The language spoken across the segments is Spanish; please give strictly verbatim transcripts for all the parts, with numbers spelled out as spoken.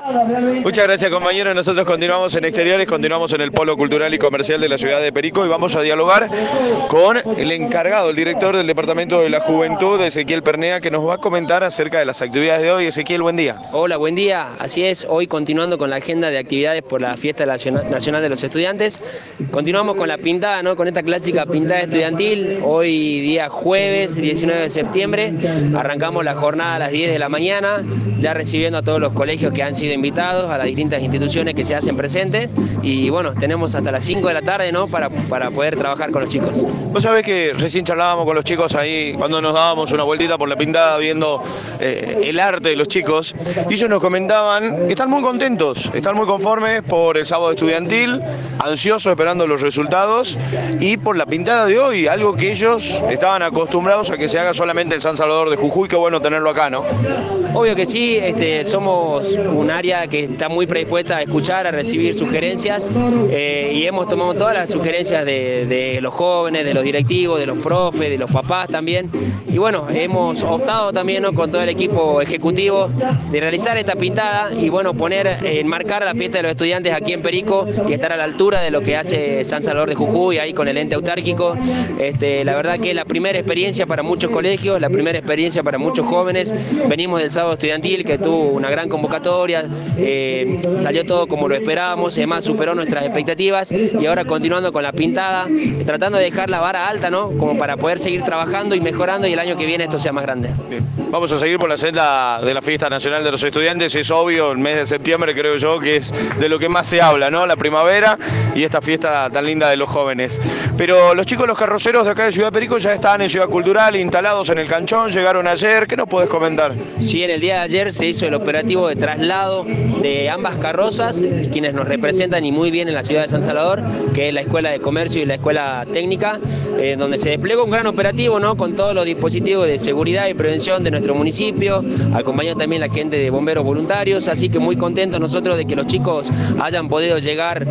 Muchas gracias, compañeros. Nosotros continuamos en exteriores, continuamos en el Polo Cultural y Comercial de la ciudad de Perico y vamos a dialogar con el encargado, el director del Departamento de la Juventud, Ezequiel Pernea, que nos va a comentar acerca de las actividades de hoy. Ezequiel, buen día. Hola, buen día. Así es, hoy continuando con la agenda de actividades por la Fiesta Nacional de los Estudiantes, continuamos con la pintada, ¿no? Con esta clásica pintada estudiantil. Hoy día jueves diecinueve de septiembre, arrancamos la jornada a las diez de la mañana, ya recibiendo a todos los colegios que han sido invitados, a las distintas instituciones que se hacen presentes, y bueno, tenemos hasta las cinco de la tarde, ¿no? para, para poder trabajar con los chicos. Vos sabés que recién charlábamos con los chicos ahí cuando nos dábamos una vueltita por la pintada viendo eh, el arte de los chicos, y ellos nos comentaban que están muy contentos, están muy conformes por el sábado estudiantil, ansiosos esperando los resultados y por la pintada de hoy, algo que ellos estaban acostumbrados a que se haga solamente en San Salvador de Jujuy. Qué bueno tenerlo acá, ¿no? Obvio que sí, este, somos un área que está muy predispuesta a escuchar, a recibir sugerencias, eh, y hemos tomado todas las sugerencias de, de los jóvenes, de los directivos, de los profes, de los papás también, y bueno, hemos optado también, ¿no? Con todo el equipo ejecutivo de realizar esta pintada y bueno, poner, eh, enmarcar la fiesta de los estudiantes aquí en Perico y estar a la altura de lo que hace San Salvador de Jujuy ahí con el ente autárquico. Este, la verdad que es la primera experiencia para muchos colegios, la primera experiencia para muchos jóvenes. Venimos del sábado estudiantil que tuvo una gran convocatoria, eh, salió todo como lo esperábamos, además superó nuestras expectativas, y ahora continuando con la pintada, tratando de dejar la vara alta, ¿no? Como para poder seguir trabajando y mejorando y el año que viene esto sea más grande. Bien. Vamos a seguir por la senda de la Fiesta Nacional de los Estudiantes. Es obvio, el mes de septiembre creo yo que es de lo que más se habla, ¿no? La primavera y esta fiesta tan linda de los jóvenes. Pero los chicos, los carroceros de acá de Ciudad Perico ya están en Ciudad Cultural, instalados en el canchón, llegaron ayer. ¿Qué nos podés comentar? Sí, en el día de ayer se hizo el operativo de traslado de ambas carrozas, quienes nos representan y muy bien en la ciudad de San Salvador, que es la Escuela de Comercio y la Escuela Técnica, eh, donde se desplegó un gran operativo, ¿no? Con todos los dispositivos de seguridad y prevención de nuestro municipio, acompañó también la gente de bomberos voluntarios, así que muy contentos nosotros de que los chicos hayan podido llegar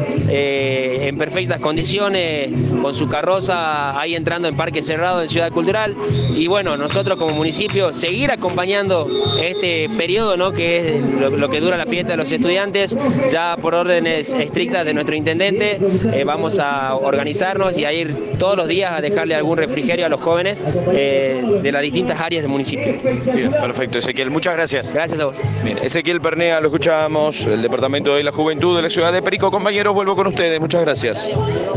eh, en perfectas condiciones con su carroza ahí entrando en Parque Cerrado de Ciudad Cultural, y bueno, nosotros como municipio seguir acompañando este periodo, ¿no? Que es lo, lo que dura la fiesta de los estudiantes. Ya por órdenes estrictas de nuestro intendente eh, vamos a organizarnos y a ir todos los días a dejarle algún refrigerio a los jóvenes eh, de las distintas áreas del municipio. Bien, perfecto, Ezequiel, muchas gracias. Gracias a vos. Bien, Ezequiel Pernea, lo escuchamos, el Departamento de la Juventud de la ciudad de Perico. Compañeros, vuelvo con ustedes, muchas gracias.